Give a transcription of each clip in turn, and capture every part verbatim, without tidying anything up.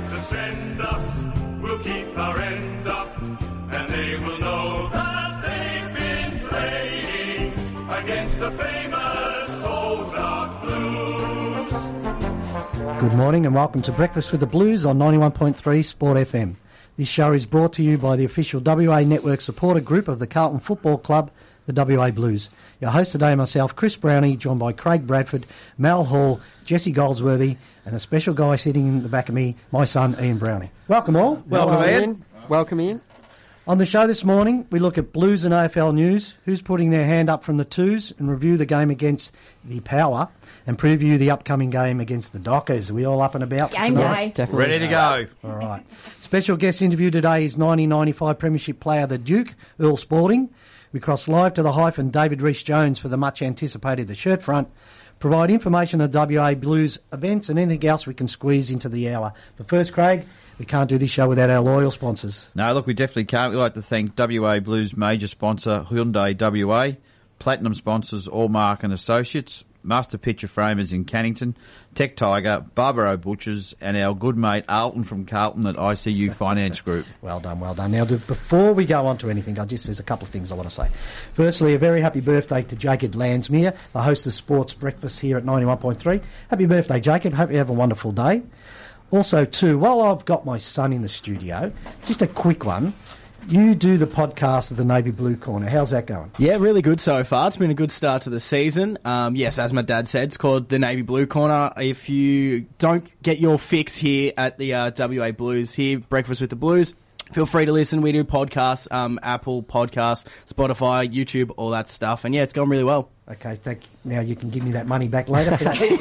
like to send us, we'll keep our end up, and they will know that they've been playing against the famous Old Dark Blues. Good morning and welcome to Breakfast with the Blues on ninety-one point three Sport F M. This show is brought to you by the official W A Network supporter group of the Carlton Football Club, the W A Blues. Your host today, myself, Chris Brownie, joined by Craig Bradford, Mal Hall, Jesse Goldsworthy, and a special guy sitting in the back of me, my son, Ian Brownie. Welcome all. Welcome, Welcome Ian. Welcome, Ian. On the show this morning, we look at Blues and A F L news, who's putting their hand up from the twos, and review the game against the Power, and preview the upcoming game against the Dockers. Are we all up and about? Game day. Definitely. Ready to go. All right. Special guest interview today is nineteen ninety-five Premiership player the Duke, Earl Sporting. We cross live to the hyphen David Rees-Jones for the much-anticipated The Shirt Front. Provide information on W A Blues events and anything else we can squeeze into the hour. But first, Craig, we can't do this show without our loyal sponsors. No, look, we definitely can't. We'd like to thank W A Blues major sponsor Hyundai W A, Platinum sponsors Allmark and Associates, Master Picture Framers in Cannington, Tech Tiger, Barbaro Butchers, and our good mate Alton from Carlton at I C U Finance Group. Well done, well done. Now, do, before we go on to anything, I just there's a couple of things I want to say. Firstly, a very happy birthday to Jacob Landsmere, the host of Sports Breakfast here at ninety-one point three. Happy birthday, Jacob. Hope you have a wonderful day. Also, too, while I've got my son in the studio, just a quick one. You do the podcast of the Navy Blue Corner. How's that going? Yeah, really good so far. It's been a good start to the season. Um, yes, as my dad said, it's called the Navy Blue Corner. If you don't get your fix here at the uh, W A Blues here, Breakfast with the Blues, feel free to listen. We do podcasts, um, Apple Podcasts, Spotify, YouTube, all that stuff. And yeah, it's going really well. Okay, thank you. Now you can give me that money back later.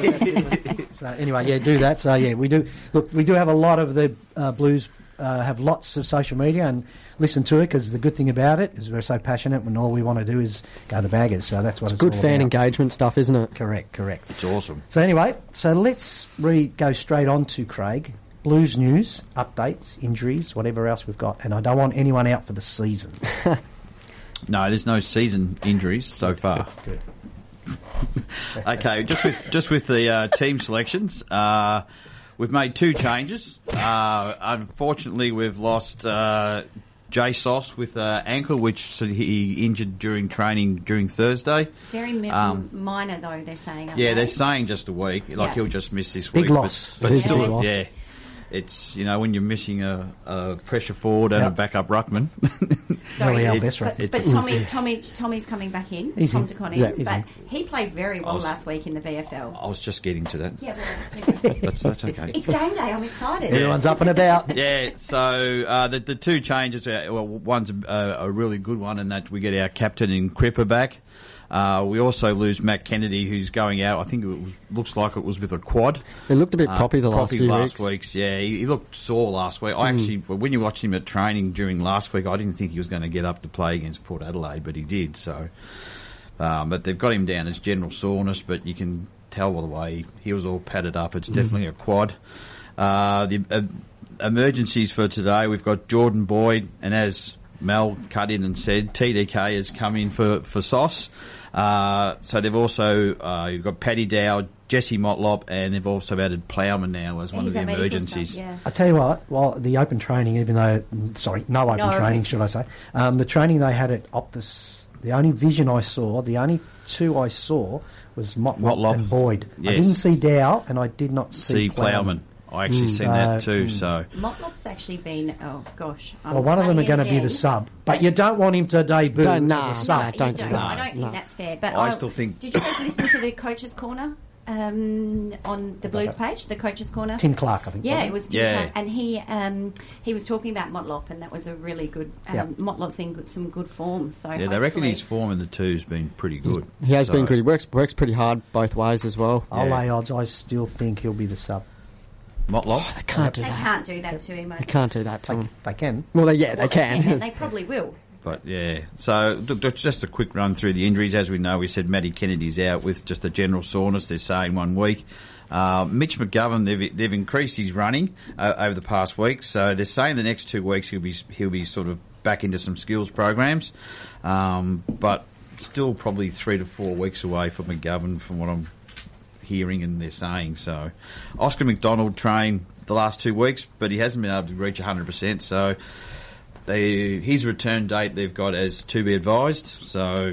So anyway, yeah, do that. So yeah, we do. Look, we do have a lot of the uh, Blues uh, have lots of social media and listen to it, because the good thing about it is we're so passionate when all we want to do is go to baggers. So that's what it's, it's good all fan about. Engagement stuff, isn't it? Correct, correct. It's awesome. So anyway, so let's re- go straight on to Craig. Blues news, updates, injuries, whatever else we've got. And I don't want anyone out for the season. No, there's no season injuries so far. Good. Okay, just with just with the uh, team selections, uh, we've made two changes. Uh, unfortunately, we've lost uh, Jay Sauce with uh, ankle, which so he injured during training during Thursday. Very mi- Um, minor, though, they're saying. aren't Yeah, they? they're saying just a week. Like Yeah. he'll just miss this Big week. loss. But, but It is still, big loss. yeah. It's, you know, when you're missing a, a pressure forward and Yep. a backup ruckman. Really, Sorry, our it's- best right. But, it's but a- Tommy, Tommy, Tommy's coming back in. He's Tom in. DeConning, Yeah, he's but in. he played very well was- last week in the V F L. I was just getting to that. Yeah, well, That's, that's okay. it's game day. I'm excited. Everyone's up and about. Yeah, so uh, the the two changes, are, well, one's a, a really good one, in that we get our captain in Cripper back. Uh, we also lose Matt Kennedy, who's going out. I think it was, looks like it was with a quad. It looked a bit Uh, proppy the last proppy few last weeks. weeks. Yeah, he, he looked sore last week. I actually, when you watched him at training during last week, I didn't think he was going to get up to play against Port Adelaide, but he did. So, um, but they've got him down as general soreness, but you can tell by the way he was all padded up. It's definitely a quad. Uh, the uh, emergencies for today, we've got Jordan Boyd, and as Mel cut in and said, T D K has come in for for Sauce. Uh, so they've also uh, you've got Paddy Dow, Jesse Motlop, and they've also added Plowman now as one He's of the at medical emergencies. stuff, yeah. I tell you what, well, the open training, even though, sorry, no open No, training, okay. should I say, um, the training they had at Optus, the only vision I saw, the only two I saw was Motlop, Motlop. and Boyd. I Yes. didn't see Dow, and I did not see, See Plowman. I actually seen that So, too. mm. So Motlop's actually been, oh gosh. I'm Well, one of them are cutting going to be again. the sub, but you don't want him to debut Don't- nah, as a nah, sub. No, don't you do don't. that. I don't think No. that's fair. But I still think- Did you guys listen to the Coach's Corner um, on the Blues page? The Coach's Corner. Tim Clark, I think. Yeah, wasn't it was Tim Yeah. Clark, and he um, he was talking about Motlop, and that was a really good. Um, Yep. Motlop's in good, some good form. So yeah, they reckon hopefully- his form in the two's been pretty good. He has So- been good. He works works pretty hard both ways as well. I'll Yeah. lay odds. I still think he'll be the sub. Motlop. They can't do They that. can't do that to him. I They can't do that to They, him. they can. Well, they, yeah, they Well, can. and they probably will. But yeah, so look, look, just a quick run through the injuries. As we know, we said Matty Kennedy's out with just a general soreness. They're saying one week. Uh, Mitch McGovern, they've they've increased his running uh, over the past week, so they're saying the next two weeks he'll be he'll be sort of back into some skills programs, um, but still probably three to four weeks away for McGovern, from what I'm hearing and they're saying. So Oscar McDonald trained the last two weeks, but he hasn't been able to reach one hundred percent. So they, his return date they've got as to be advised. So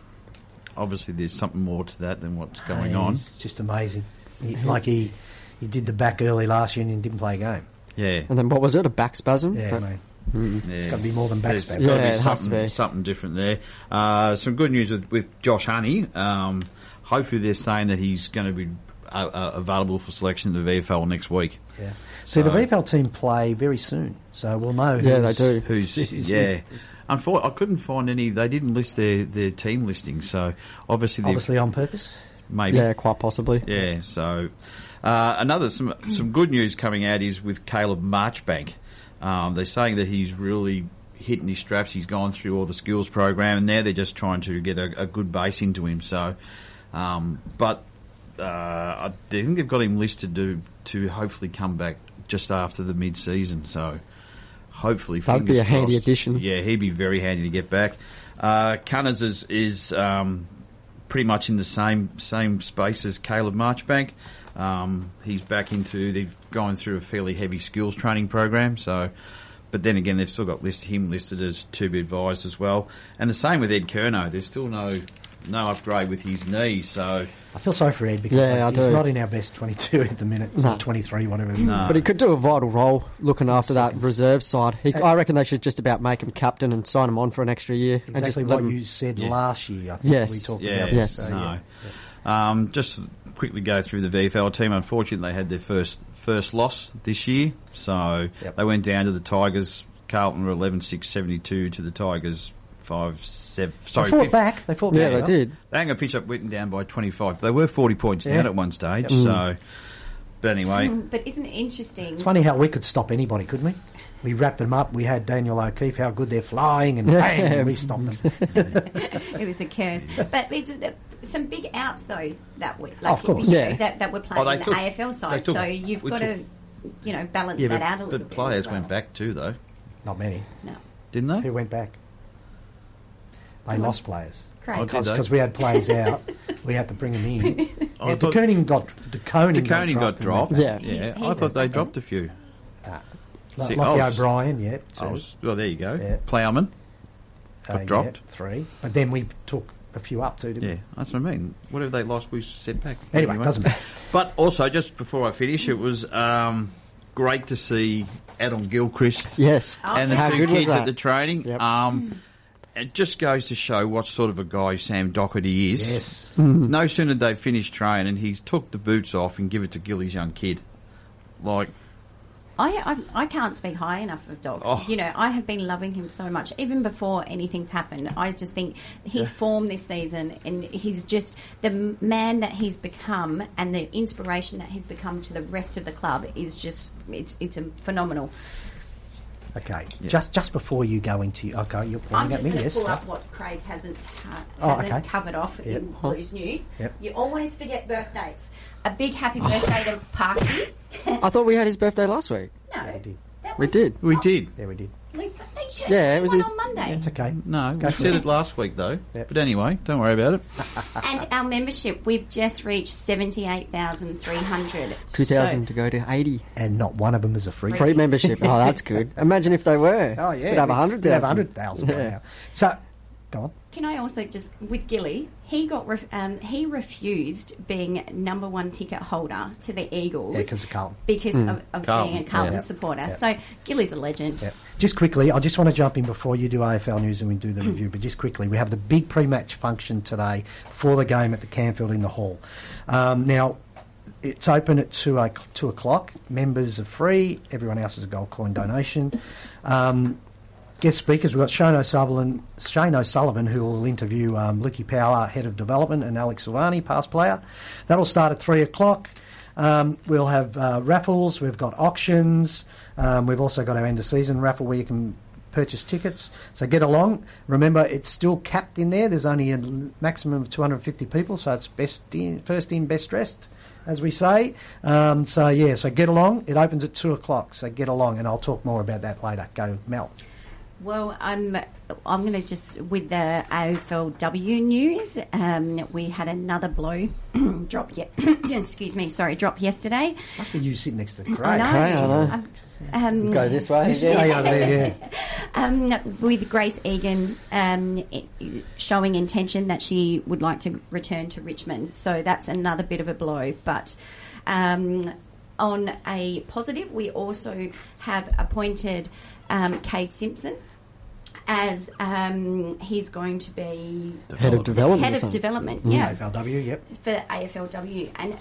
obviously there's something more to that than what's going Hey, on. It's just amazing. He, like he, he did the back early last year and didn't play a game. Yeah. And then what was it? A back spasm? Yeah, But- mate. Mm. Yeah. It's got to be more than back There's spasm. gotta Yeah, be it has to something, be. something different there. Uh, some good news with, with Josh Honey. Um, hopefully they're saying that he's going to be uh, uh, available for selection in the V F L next week. Yeah. See, the So- V F L team play very soon, so we'll know. Yeah, they who's- do. Who's who's- yeah? Unfor- I couldn't find any. They didn't list their, their team listing, so obviously, they've- Obviously on purpose. maybe Yeah, quite possibly. yeah. So uh, another some some good news coming out is with Caleb Marchbank. Um, they're saying that he's really hitting his straps. He's gone through all the skills program, and now they're just trying to get a, a good base into him. So, um, but uh, I think they've got him listed to to hopefully come back just after the mid season. So. Hopefully, That would be fingers a handy crossed. addition. Yeah, he'd be very handy to get back. Uh, Cunners is, is um, pretty much in the same same space as Caleb Marchbank. Um, he's back into, they've gone through a fairly heavy skills training program, so, but then again, they've still got list, him listed as to be advised as well. And the same with Ed Curnow. There's still no no upgrade with his knee, so I feel sorry for Ed because Yeah, like, I he's do. not in our best twenty-two at the minute, No. or twenty-three, whatever it is. No. But he could do a vital role looking after that Seconds. reserve side. He, Uh, I reckon they should just about make him captain and sign him on for an extra year. and just Exactly let what him- you said Yeah. last year, I think Yes. we talked yeah, about Yes. this. So, no. yeah. Um, just quickly go through the V F L team. Unfortunately, they had their first first loss this year, so Yep. they went down to the Tigers. Carlton were eleven six seventy-two to the Tigers five seven. Sorry, They fought fif- back. They fought Yeah, back. they did. They ain't going to pitch up Witten down by twenty-five. They were forty points down Yeah. at one stage. Yep. So, but anyway, Mm, But isn't it interesting? It's funny how we could stop anybody, couldn't we? We wrapped them up. We had Daniel O'Keefe, how good they're flying, and Yeah. bang, we stopped them. It was a curse. But it's uh, some big outs though that week, like Of course. you know, Yeah. that that were playing Oh, they in the took- A F L they side. took- so you've we got took- to, you know, balance yeah, that but, out a little but bit. players as well. went back too, though, Not many. No, didn't they? Who went back? They lost players. Craig. Oh, did they? Because we had players out, we had to bring them in. I Yeah, thought- De Kooning got De Kooning DeConing got dropped. and went Yeah. yeah. He- I he- thought they dropped a few. back. See, Lockie I was- O'Brien, yeah, two. I was, well, there you go. Yeah. Plowman. got Uh, dropped. yeah, three. But then we took a few up too, didn't Yeah, that's what I mean. Whatever they lost, we set back. we? Anyway, doesn't matter. But also, just before I finish, it was um, great to see Adam Gilchrist Yes. Oh, and the How two good was kids at that? the training. Yep. Um, it just goes to show what sort of a guy Sam Doherty is. Yes. No sooner did they finish training, he's took the boots off and give it to Gilly's young kid. Like, I, I I can't speak high enough of Dogs. Oh. You know, I have been loving him so much, even before anything's happened. I just think his form this season, and he's just the m- man that he's become, and the inspiration that he's become to the rest of the club is just it's it's a phenomenal. Okay. Yeah. Just just before you go into okay, you're I'm pointing just at me. going to Yes. pull up what Craig hasn't ha- Oh, hasn't okay. covered off Yep. in Blues News. Yep. You always forget birthdays. A big happy birthday to Parksy. I thought we had his birthday last week. No, we did. that We was- did. we did. Yeah, we did. We, they should Yeah, it was one a- on Monday. It's okay. No, Go we for said it. it last week, though. Yep. But anyway, don't worry about it. And our membership, we've just reached seventy-eight thousand three hundred. two thousand to go to eighty. And not one of them is a free. Free membership. Oh, that's good. Imagine if they were. Oh yeah. We'd have we- one hundred we'd have thousand. one hundred thousand by Yeah. now. So, go on. Can I also just, with Gilly, he got ref, um, he refused being number one ticket holder to the Eagles Yeah, because of Carlton. because of, of Carlton, being a Carlton yeah. supporter. Yeah. So Gilly's a legend. Yeah. Just quickly, I just want to jump in before you do A F L news and we do the review, but just quickly, we have the big pre-match function today for the game at the Canfield in the Hall. Um, now, it's open at two, o- two o'clock. Members are free. Everyone else is a gold coin donation. Um, guest speakers, we've got Shane O'Sullivan, Shane O'Sullivan who will interview um, Lukey Power, Head of Development, and Alex Silvani, past player. That'll start at three o'clock. Um, we'll have uh, raffles. We've got auctions. Um, we've also got our end of season raffle where you can purchase tickets. So get along. Remember, it's still capped in there. There's only a l- maximum of two hundred fifty people, so it's best in, first in, best dressed, as we say. Um, so yeah, so get along. It opens at two o'clock. So get along, and I'll talk more about that later. Go, Mel. Well, I'm I'm going to just with the A F L W news. Um, we had another blow drop. Yet, excuse me, sorry, drop yesterday. Must be you sitting next to Craig. I know. Hey, I know. Um, um, Go this way. Stay over there, yeah. um, with Grace Egan um, i- showing intention that she would like to return to Richmond. So that's another bit of a blow. But um, on a positive, we also have appointed um, Cade Simpson as um, he's going to be Head of development. head or of something. development. A Yeah, F L W, yep. for A F L W. And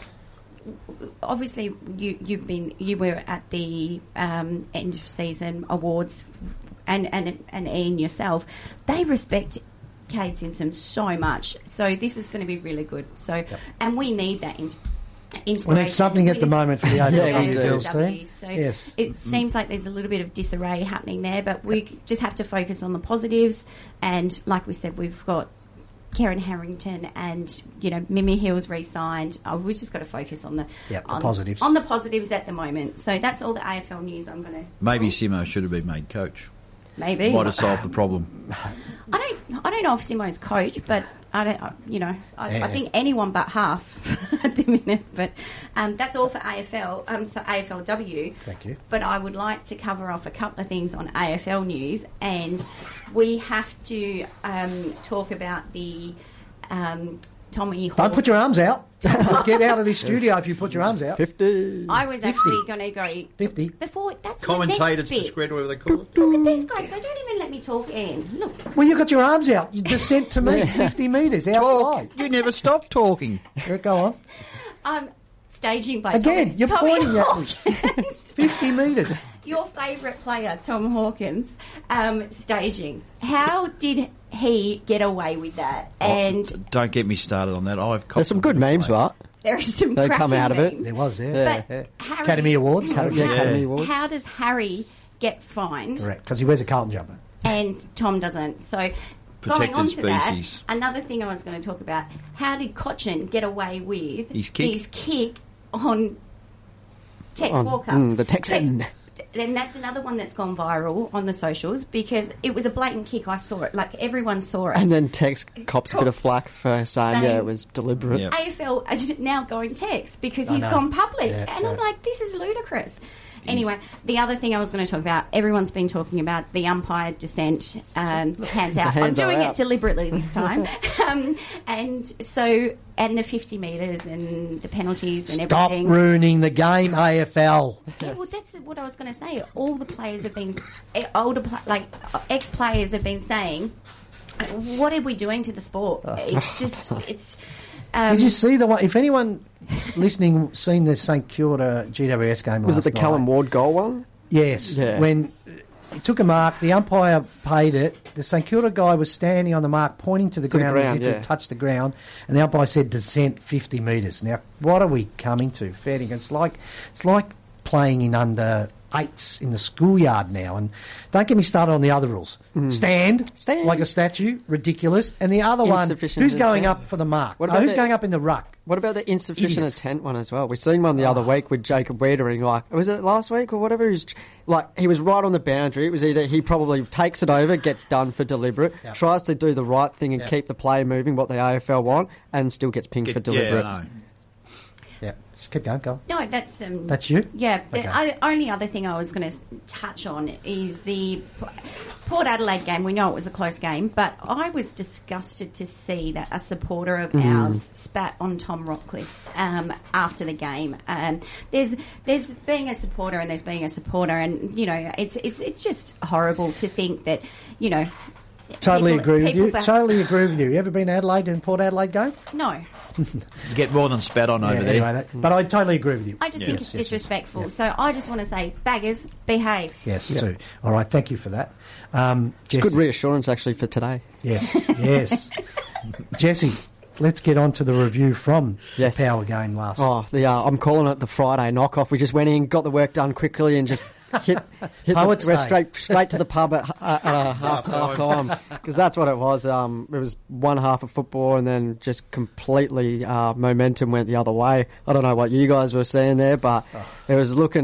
obviously you you've been you were at the um, end of season awards, and and and Ian yourself, they respect Cade Simpson so much. So this is going to be really good. So and we need that ins- inspiration. Well, it's something at the moment for the A F L Yeah, we W do. girls team. So Yes. it seems like there's a little bit of disarray happening there, but we just have to focus on the positives. And like we said, we've got Karen Harrington and, you know, Mimi Hill's re-signed. Oh, we've just got to focus on the, Yep, the on, positives. on the positives at the moment. So that's all the A F L news I'm going to... Maybe Simo should have been made coach. Maybe. Might have solved the problem. I don't. I don't know if Simo's coach, but I don't. I- You know, I, Yeah. I think anyone but half at the minute. But um, that's all for A F L. Um, so A F L W. Thank you. But I would like to cover off a couple of things on A F L news, and we have to um, talk about the um, Tommy Hawk. Don't put your arms out. Get out of this studio if you put your arms out. fifty. I was actually going to go fifty. before. That's my Commentators next bit. discreet, whatever they call it. Look at these guys. They don't even let me talk in. Look. Well, you got your arms out. You just sent to me fifty metres outside. You never stop talking. Yeah, go on. Um, staging by Again, Tommy, you're Tommy pointing at me. Hawkins. fifty metres. Your favourite player, Tom Hawkins, um, staging. How did he get away with that? And Don't get me started on that. I've There's some good memes, but there are some They come cracking out of it. memes. There was there. Yeah. But Harry, Academy Awards. Harry, yeah, Academy Awards. how does Harry get fined Correct, because he wears a Carlton jumper. and Tom doesn't? So going Protected on to species. that, another thing I was going to talk about, how did Cochin get away with His kick. his kick on Tex On- Walker? mm, the Texan. Tex- And that's another one that's gone viral on the socials because it was a blatant kick. I saw it. Like, everyone saw it. And then Tex cops a bit of flack for saying, Saying- yeah, it was deliberate. Yeah. A F L are now going text because I he's know. gone public. Yeah, and I'm yeah. like, this is ludicrous. Anyway, the other thing I was going to talk about, everyone's been talking about the umpire dissent, um, hands out. hands I'm are doing out. it deliberately this time. um, and so, and the fifty metres and the penalties and Stop everything. ruining the game, A F L. Yeah, well, that's what I was going to say. All the players have been, eh, older, pla- like ex players have been saying, "What are we doing to the sport? It's just, it's." Um, Did you see the one? If anyone listening seen the St Kilda G W S game Was last it the night, Callum Ward goal one? Yes. Yeah. When he took a mark, the umpire paid it. The St Kilda guy was standing on the mark, pointing to the To the ground, as ground, if yeah. it touched the ground, and the umpire said descent fifty metres. Now, what are we coming to? Fair dinkum. It's like it's like playing in under eights in the schoolyard now. And don't get me started on the other rules. Stand, Stand. like a statue, ridiculous. And the other one, Insufficient who's going intent. up for the mark? What No, about who's the- going up in the ruck? What about the insufficient Idiots. intent one as well? We've seen one the other week with Jacob Wiedering. Like, was it last week or whatever? He's like, he was right on the boundary. It was either he probably takes it over, gets done for deliberate, Yep. tries to do the right thing and Yep. keep the play moving, what the A F L want, and still gets pinged for deliberate. Yeah, I know. Yeah, just keep going, go. no, that's um, That's you? Yeah. The Okay. o- only other thing I was going to touch on is the P- Port Adelaide game. We know it was a close game, but I was disgusted to see that a supporter of ours spat on Tom Rockcliffe um, after the game. Um, there's there's being a supporter and there's being a supporter, and you know it's it's it's just horrible to think that you know. Totally people- agree with people you. back- Totally agree with you. You ever been to Adelaide in Port Adelaide game? No, You get more than spat on Yeah, over there. anyway, that, but I totally agree with you. I just Yes, think it's yes, yes. disrespectful. So I just want to say, baggers, behave. Yes, too. All right, thank you for that. Um, It's good reassurance actually for today. Yes, yes. Jesse, let's get on to the review from Yes. the Power game last night. Oh, the uh, I'm calling it the Friday knockoff. We just went in, got the work done quickly, and just hit hit Poets the, we're Day. straight straight to the pub at, uh, uh, half half time because that's what it was. Um, it was one half of football, and then just completely uh, momentum went the other way. I don't know what you guys were seeing there, but it was looking like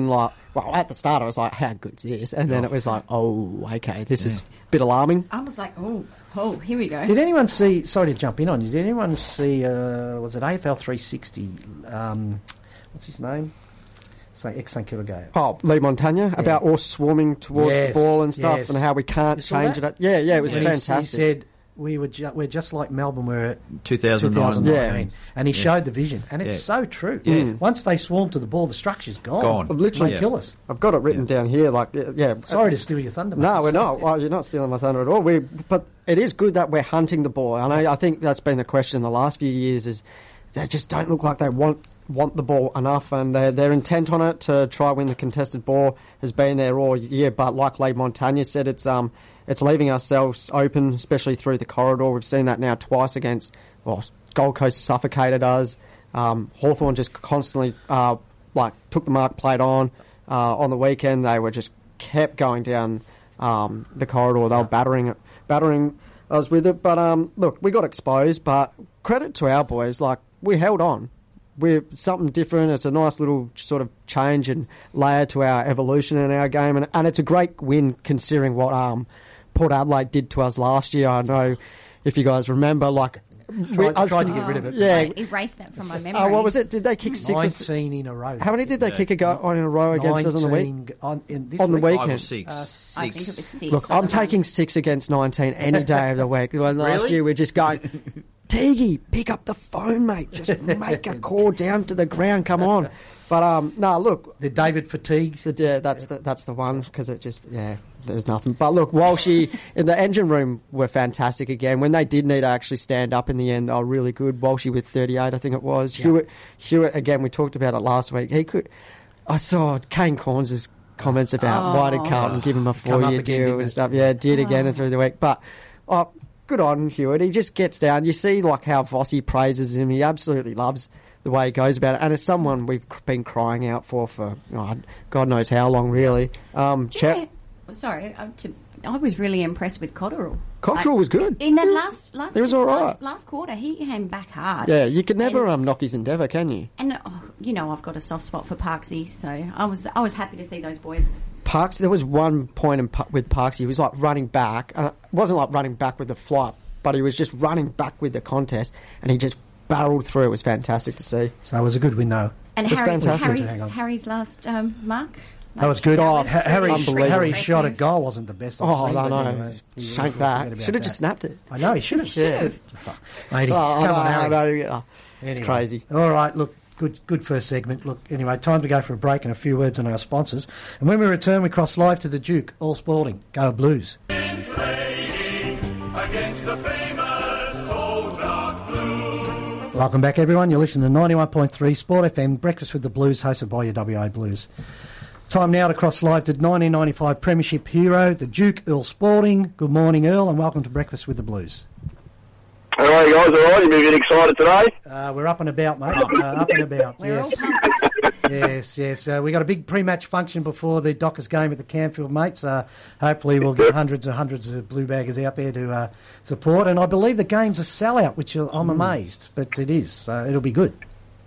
well, at the start I was like, how good's this? And then it was like, oh, okay, this is a bit alarming. I was like, oh, oh, here we go. Did anyone see, sorry to jump in on you, did anyone see, uh, was it A F L three sixty, um, what's his name? Say, ex-Saint Kilda Gale. Oh, Lee Montagna, about us swarming towards Yes, the ball and stuff, yes. and how we can't You saw change that? it. Yeah, yeah, it was And he- fantastic. He said, we were ju- we're just like Melbourne were at two thousand nine. twenty nineteen. Yeah. And he showed the vision. And it's Yeah. so true. Yeah. Once they swarm to the ball, the structure's gone. Gone. Literally. They Yeah. kill us. I've got it written down here, like, yeah. Sorry to steal your thunder. No, mate. we're not. Well, you're not stealing my thunder at all. We, but it is good that we're hunting the ball. And I, I think that's been the question the last few years is they just don't look like they want want the ball enough, and their their intent on it to try win the contested ball has been there all year. But like Lee Montagna said, it's um it's leaving ourselves open, especially through the corridor. We've seen that now twice against well Gold Coast suffocated us. Um, Hawthorn just constantly uh like took the mark plate on. Uh, on the weekend they were just kept going down um the corridor. They were battering it, battering us with it. But um look, we got exposed. But credit to our boys, like we held on. We're something different. It's a nice little sort of change and layer to our evolution in our game, and, and it's a great win considering what um, Port Adelaide did to us last year. I know if you guys remember, like we, Tried, us- tried to get rid of it. Yeah. I erased that from my memory. Oh, what was it? Did they kick six? Or s- nineteen in a row. how many did they Yeah. kick a go on in a row against us on the week? nineteen On, in this On the week? week. Five or weekend. six. Uh, I think it was six. Look, I I'm don't know. taking six against nineteen any day of the week. Well, last Really? year we're just going, Teague, pick up the phone, mate. Just make a call down to the ground. Come on. But um, no, look, The David fatigues. So, yeah, that's the that's the one because it just yeah, there's nothing. But look, Walshy in the engine room were fantastic again. When they did need to actually stand up in the end, they were really good. Walshy with thirty-eight, I think it was. Hewitt, Hewitt again. We talked about it last week. He could. I saw Kane Corns' comments about why did Carlton give him a Come up four-year again, deal didn't and it? stuff. Yeah, did again through the week. But oh, good on Hewitt. He just gets down. You see like how Vossi praises him. He absolutely loves the way he goes about it, and it's someone we've been crying out for for oh, God knows how long, really. Um, Do you Chet, know- sorry, I, to, I was really impressed with Cotterill. Cotterill was good. In that last last, He was all right. last, last quarter, he came back hard. Yeah, you can never And- um, knock his endeavour, can you? And oh, you know, I've got a soft spot for Parksy, so I was I was happy to see those boys. Parks, there was one point in, Pa- with Parks, he was like running back. Uh, it wasn't like running back with the flight, but he was just running back with the contest, and he just barreled through. It was fantastic to see. So it was a good win, though. And It was Harry's, fantastic. Harry's, Hang on. Harry's last um, mark. That was good. That Oh, was Ha- Harry, pretty Unbelievable. Harry impressive. shot at goal wasn't the best. I've Oh, seen, no, but no. anyway, he was Shank forget that. about Should have just snapped it. I know, he should have. Yeah. Mate, Oh, come no, on, Harry. no, yeah. It's Anyway. crazy. All right, look, good good first segment. Look, anyway, time to go for a break and a few words on our sponsors. And when we return, we cross live to the Duke, All Sporting. Go Blues. Playing against the famous old dark blue. Welcome back, everyone. You're listening to ninety-one point three Sport F M, Breakfast with the Blues, hosted by your W A Blues. Time now to cross live to nineteen ninety-five Premiership hero, the Duke, Earl Sporting. Good morning, Earl, and welcome to Breakfast with the Blues. How are you guys? All right? You been getting excited today? Uh, we're up and about, mate. Uh, up and about, We're all yes. yes, yes. Uh, we got a big pre-match function before the Dockers game at the Campfield, mates. Uh, hopefully we'll get hundreds and hundreds of blue baggers out there to uh, support. And I believe the game's a sellout, which I'm amazed, but it is. So it'll be good.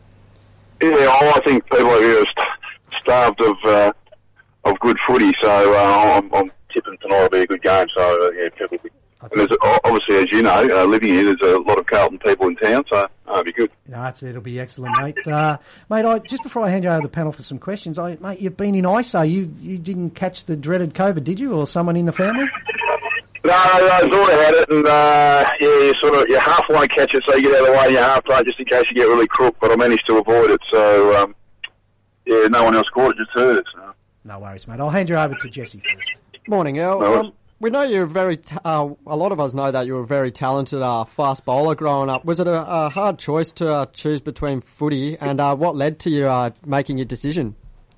Yeah, well, I think people over here are st- starved of uh, of good footy, so uh, I'm, I'm tipping tonight will be a good game. So uh, yeah, people. Will be, and there's uh, obviously, as you know, uh, living here, there's a lot of Carlton people in town, so uh, it'll be good. No, it's, it'll be excellent, mate. Uh, mate, I, just before I hand you over to the panel for some questions, I, mate, you've been in I S O. You you didn't catch the dreaded COVID, did you, or someone in the family? No, no, I sort of had it, and uh, yeah, you sort of you halfway catch it, so you get out of the way, and you half play just in case you get really crook. But I managed to avoid it, so um, yeah, no one else caught it, just heard it. So. No worries, mate. I'll hand you over to Jesse first. Morning, Earl. No, Um, we know you're very. Ta- uh, a lot of us know that you were a very talented uh, fast bowler growing up. Was it a, a hard choice to uh, choose between footy, and uh, what led to you uh, making your decision?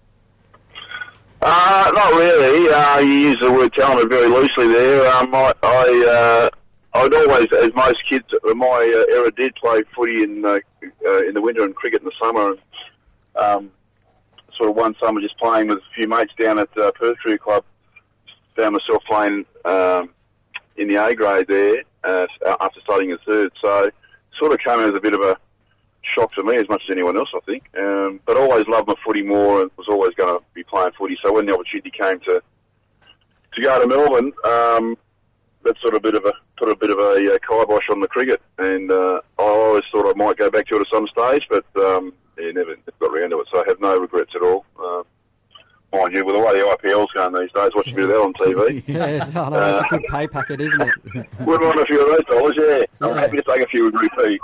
Uh, not really. Uh, you use the word talented very loosely there. Um, I, I, uh, I'd always, as most kids of my uh, era did, play footy in uh, uh, in the winter and cricket in the summer. And, um, sort of one summer just playing with a few mates down at uh, Perth Cricket Club. Found myself playing um, in the A grade there uh, after studying in third. So sort of came as a bit of a shock to me as much as anyone else, I think. Um, but I always loved my footy more and was always going to be playing footy. So when the opportunity came to to go to Melbourne, um, that sort of bit of a put a bit of a uh, kibosh on the cricket. And uh, I always thought I might go back to it at some stage, but um, yeah, never got around to it. So I have no regrets at all. Uh, mind you, with the way the I P L's going these days, watching a bit of that on T V. Yeah, it's, I know, Uh, it's a good pay packet, isn't it? Wouldn't want a few of those dollars, yeah. I'm Yeah. happy to take a few with repeat.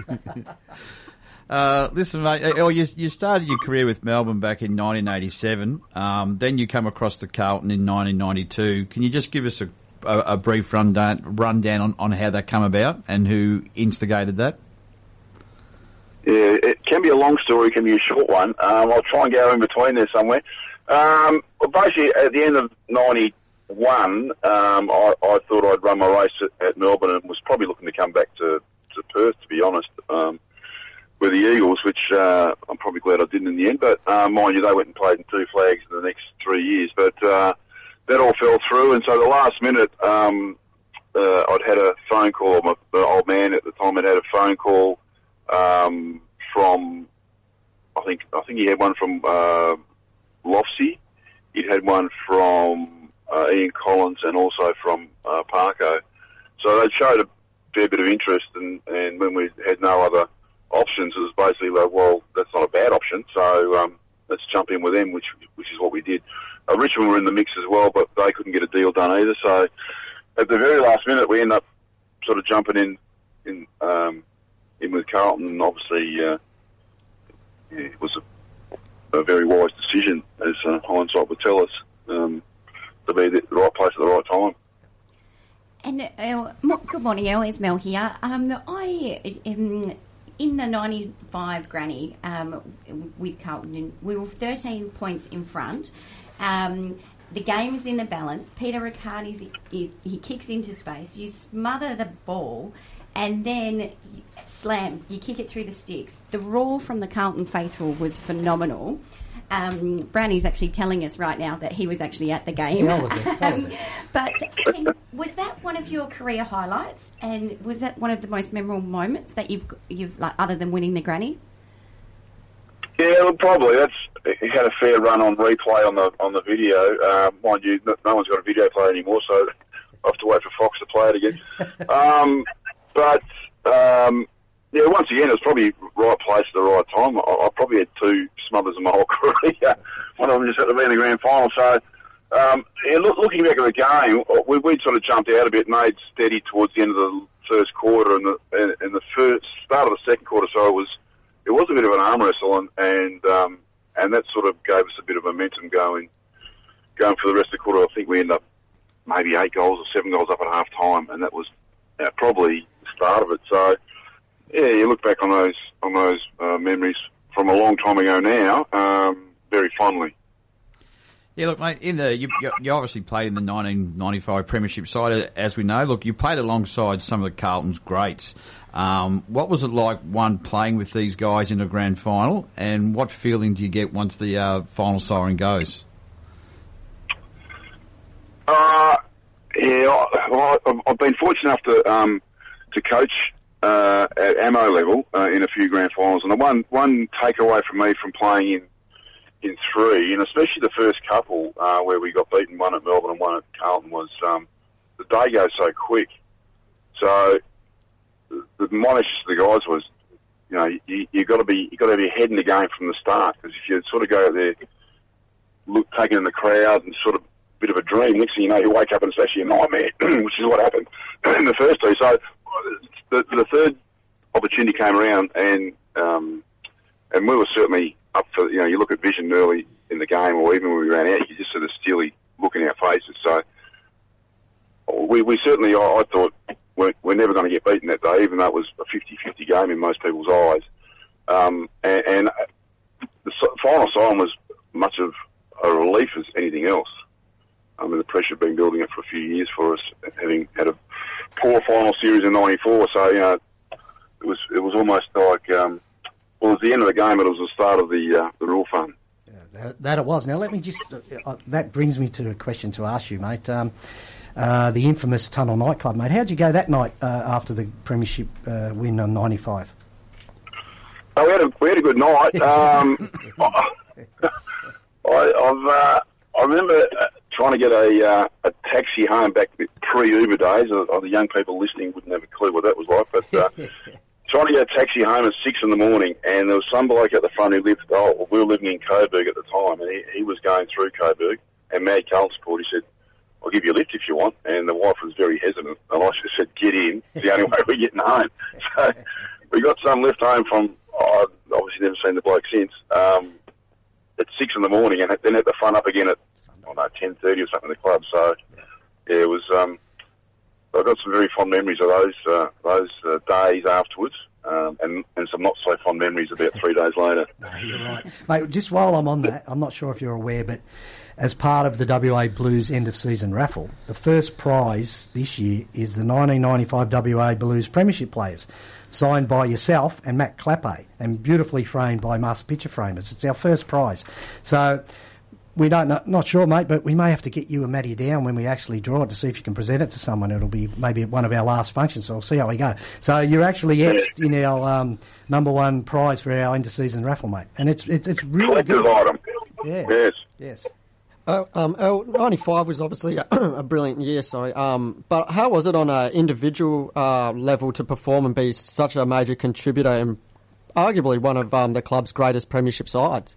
Uh, listen, mate, uh, you, you started your career with Melbourne back in nineteen eighty-seven. Um, then you come across to Carlton in nineteen ninety-two. Can you just give us a, a, a brief rundown, rundown on, on how that came about and who instigated that? Yeah, it can be a long story, it can be a short one. Um, I'll try and go in between there somewhere. Um, well, basically, at the end of ninety-one, um, I, I thought I'd run my race at, at Melbourne and was probably looking to come back to, to Perth, to be honest, um, with the Eagles, which uh, I'm probably glad I didn't in the end. But uh, mind you, they went and played in two flags in the next three years. But uh, that all fell through, and so the last minute, um, uh, I'd had a phone call. My the old man at the time had had a phone call um, from, I think, I think he had one from uh, Lofsy. He'd had one from uh, Ian Collins and also from uh, Parko. So they showed a fair bit of interest, and, and when we had no other options, it was basically like, well, that's not a bad option, so um, let's jump in with them, which which is what we did. Uh, Richmond were in the mix as well, but they couldn't get a deal done either. So at the very last minute, we ended up sort of jumping in in um, in with Carlton, and obviously uh, yeah, it was a, a very wise decision, as uh, hindsight would tell us, um, to be at the right place at the right time. And uh, mo- good morning, Elle. It's Mel here. Um, I um, in the ninety-five granny um, with Carlton, we were thirteen points in front. Um, the game is in the balance. Peter Riccardi's he, he kicks into space. You smother the ball, and then you slam. You kick it through the sticks. The roar from the Carlton faithful was phenomenal. Um, Brownie's actually telling us right now that he was actually at the game. Yeah, I was there. I was there. But can, was that one of your career highlights? And was that one of the most memorable moments that you've you've like other than winning the granny? Yeah, well, probably. That's he had a fair run on replay on the on the video. Uh, mind you, no, no one's got a video player anymore, so I have to wait for Fox to play it again. um, but um, yeah, once again, it was probably right place at the right time. I, I probably had two smothers in my whole career. One of them just had to be in the grand final. So, um, yeah, look, looking back at the game, we we sort of jumped out a bit, made steady towards the end of the first quarter, and the and, and the first start of the second quarter. So it was. It was a bit of an arm wrestle, and and, um, and that sort of gave us a bit of momentum going going for the rest of the quarter. I think we ended up maybe eight goals or seven goals up at half time, and that was uh, probably the start of it. So, yeah, you look back on those on those uh, memories from a long time ago now, um, very fondly. Yeah, look, mate, in the you, you obviously played in the nineteen ninety-five Premiership side, as we know. Look, you played alongside some of the Carlton's greats. Um, what was it like, one, playing with these guys in a grand final, and what feeling do you get once the uh, final siren goes? Uh, yeah, well, I've been fortunate enough to um, to coach uh, at ammo level uh, in a few grand finals, and the one one takeaway from me from playing in in three, and especially the first couple uh, where we got beaten, one at Melbourne and one at Carlton, was um, the day goes so quick. So the monish to the guys was, you know, you, you got to be you got to have your head in the game from the start, because if you sort of go out there, look, taking in the crowd and sort of a bit of a dream, next thing you know, you wake up and it's actually a nightmare, which is what happened in the first two. So the, the third opportunity came around, and um, and we were certainly up for, you know, you look at vision early in the game, or even when we ran out, you could just sort of steely look in our faces. So we, we certainly, I, I thought, we're, we're never going to get beaten that day, even though it was a fifty-fifty game in most people's eyes. Um, and, and the final siren was much of a relief as anything else. I mean, the pressure had been building up for a few years for us, having had a poor final series in ninety-four. So, you know, it was it was almost like, um, well, it was the end of the game, but it was the start of the uh, the real fun. Yeah, that, that it was. Now, let me just, uh, uh, that brings me to a question to ask you, mate. Um, uh, the infamous Tunnel nightclub, mate. How'd you go that night uh, after the premiership uh, win on ninety-five? Oh, we had a we had a good night. Um, I, I've uh, I remember uh, trying to get a uh, a taxi home back pre-Uber days. Uh, the young people listening wouldn't have a clue what that was like, but uh, trying to get a taxi home at six in the morning, and there was some bloke at the front who lived. Oh, we were living in Coburg at the time, and he, he was going through Coburg, and Mad Carlton support. He said, "I'll give you a lift if you want," and the wife was very hesitant, and I just said, "Get in. It's the only way we're getting home." So we got some lift home from. Oh, I've obviously never seen the bloke since. Um, at six in the morning, and then at the front up again at I don't know ten thirty or something in the club. So yeah, it was. Um, I've got some very fond memories of those uh, those uh, days afterwards, um, and and some not so fond memories about three days later. No, you're right, mate. Just while I'm on that, I'm not sure if you're aware, but as part of the W A Blues end of season raffle, the first prize this year is the nineteen ninety-five W A Blues Premiership Players, signed by yourself and Matt Clappe, and beautifully framed by Master Picture Framers. It's our first prize. So we don't know, not sure, mate, but we may have to get you and Matty down when we actually draw it to see if you can present it to someone. It'll be maybe at one of our last functions, so we'll see how we go. So you're actually etched in our um, number one prize for our end of season raffle, mate, and it's it's it's really Collector's good. item. Yeah. Yes. Yes. Uh, um, L, ninety-five was obviously a, a brilliant year, sorry. Um, but how was it on an individual uh, level to perform and be such a major contributor and arguably one of um, the club's greatest premiership sides?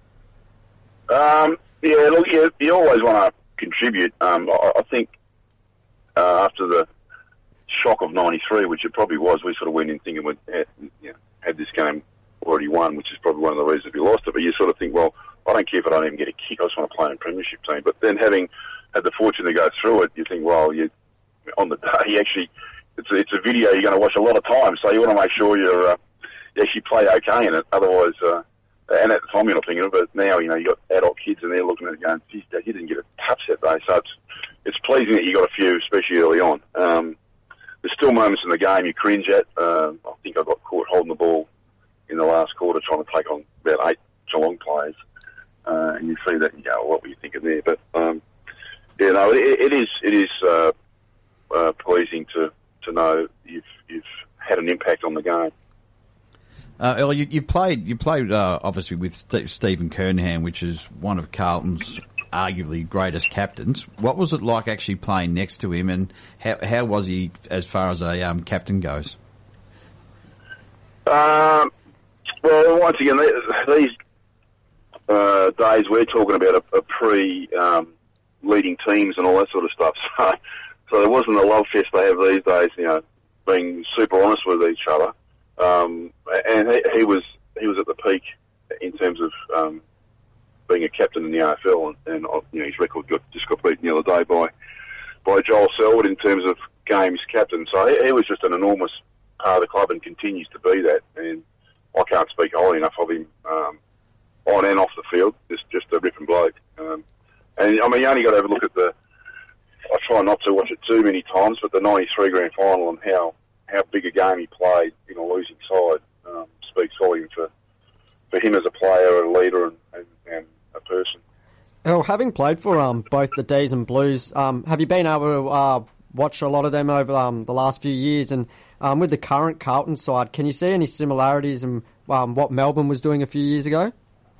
Um, yeah, look, you, you always want to contribute. Um, I, I think uh, after the shock of ninety-three, which it probably was, we sort of went in thinking we had, you know, had this game already won, which is probably one of the reasons we lost it. But you sort of think, well, I don't care if I don't even get a kick. I just want to play in a premiership team. But then having had the fortune to go through it, you think, well, you on the day, actually, it's a, it's a video you're going to watch a lot of times, so you want to make sure you're, uh, you actually play okay in it. Otherwise, uh, and at the time you're not thinking of it, but now, you know, you've got adult kids and they're looking at it going, geez, Dad, you didn't get a touch that day. So it's, it's pleasing that you got a few, especially early on. Um, there's still moments in the game you cringe at. Uh, I think I got caught holding the ball in the last quarter trying to take on about eight Geelong players. Uh, and you see that, and you go, what were you thinking there? But, um, yeah, no, it, it is, it is, uh, uh, pleasing to, to know you've, you've had an impact on the game. Uh, Earl, you, you played, you played, uh, obviously with St- Stephen Kernahan, which is one of Carlton's arguably greatest captains. What was it like actually playing next to him, and how, how was he as far as a, um, captain goes? Um, well, once again, these, Uh, days we're talking about a, a pre um, leading teams and all that sort of stuff. So, so there wasn't the love fest they have these days. You know, being super honest with each other. Um, and he, he was he was at the peak in terms of um, being a captain in the A F L, and, and you know his record got just got beaten the other day by by Joel Selwood in terms of games captain. So he, he was just an enormous part of the club and continues to be that. And I can't speak highly enough of him. Um, on and off the field, just just a ripping bloke. Um, and, I mean, you only got to have a look at the... I try not to watch it too many times, but the ninety-three grand final and how, how big a game he played in a losing side um, speaks volume for, for him as a player, a leader, and, and, and a person. Well, having played for um, both the D's and Blues, um, have you been able to uh, watch a lot of them over um, the last few years? And um, with the current Carlton side, can you see any similarities in um, what Melbourne was doing a few years ago?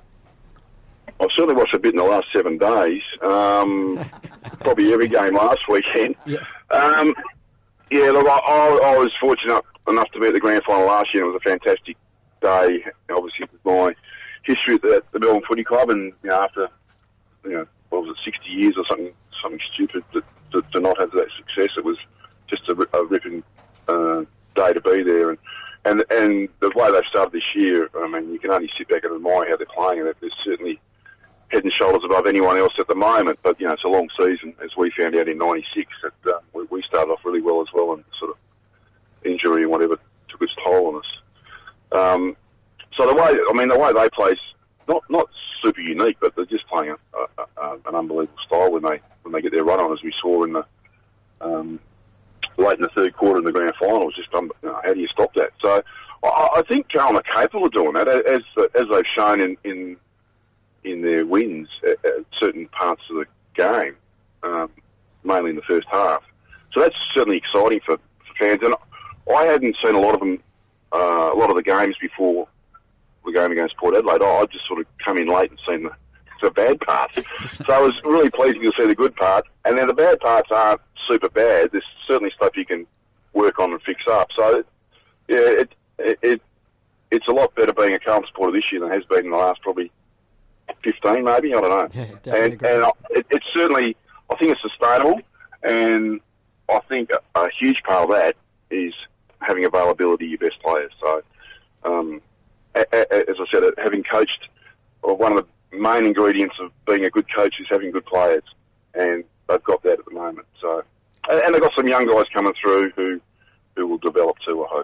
I've certainly watched a bit in the last seven days. Um, probably every game last weekend. Yeah, um, yeah look, I, I, I was fortunate enough to be at the grand final last year. It was a fantastic day, obviously, with my history at the, the Melbourne Footy Club. And, you know, after, you know, what was it, sixty years or something, something stupid to, to, to not have that success, it was just a, a ripping uh, day to be there. And, and, and the way they've started this year, I mean, you can only sit back and admire how they're playing, and there's certainly head and shoulders above anyone else at the moment, but, you know, it's a long season, as we found out in ninety-six, that uh, we, we started off really well as well, and sort of injury and whatever took its toll on us. Um, so the way, I mean, the way they play is not, not super unique, but they're just playing a, a, a, an unbelievable style when they when they get their run on, as we saw in the um, late in the third quarter in the grand final. It's just, um, you know, how do you stop that? So I, I think Carlton are capable of doing that, as as they've shown in, in in their wins at, at certain parts of the game, um, mainly in the first half. So that's certainly exciting for, for fans. And I hadn't seen a lot of them, uh, a lot of the games before the game against Port Adelaide, I, I just sort of come in late and seen the, the bad parts. So it was really pleasing to see the good part. And then the bad parts aren't super bad. There's certainly stuff you can work on and fix up. So, yeah, it, it, it it's a lot better being a Carlton supporter this year than it has been in the last probably fifteen, maybe. I don't know. Yeah, definitely and agree. and it, it's certainly, I think it's sustainable, and I think a, a huge part of that is having availability of your best players. So, um, a, a, as I said, having coached, or one of the main ingredients of being a good coach is having good players, and they've got that at the moment. So, and, and they've got some young guys coming through who who will develop too, I hope.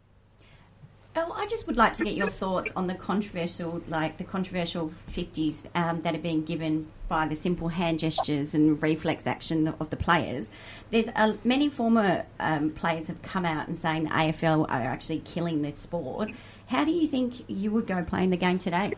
Oh, I just would like to get your thoughts on the controversial, like the controversial fifties um, that are being given by the simple hand gestures and reflex action of the players. There's uh, many former um, players have come out and saying the A F L are actually killing the sport. How do you think you would go playing the game today?